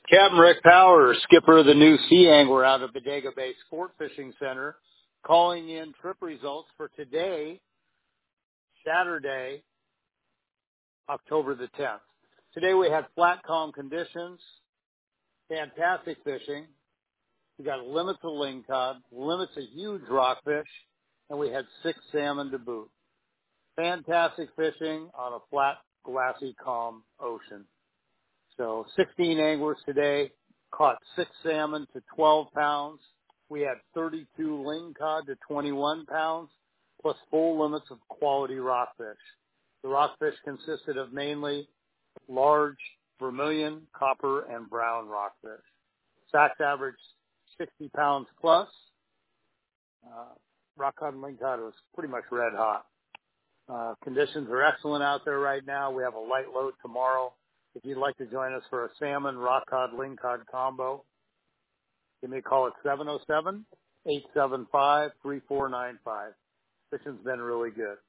Captain Rick Power, skipper of the new Sea Angler out of Bodega Bay Sport Fishing Center, calling in trip results for today, Saturday, October the 10th. Today we had flat calm conditions, fantastic fishing. We got limits of lingcod, limits of huge rockfish, and we had 6 salmon to boot. Fantastic fishing on a flat, glassy, calm ocean. So 16 anglers today caught 6 salmon to 12 pounds. We had 32 lingcod to 21 pounds, plus full limits of quality rockfish. The rockfish consisted of mainly large vermilion, copper, and brown rockfish. Sacks averaged 60 pounds plus. Rockcod and lingcod was pretty much red hot. Conditions are excellent out there right now. We have a light load tomorrow. If you'd like to join us for a salmon, rockcod, lingcod combo, give me a call at 707-875-3495. Fishing's been really good.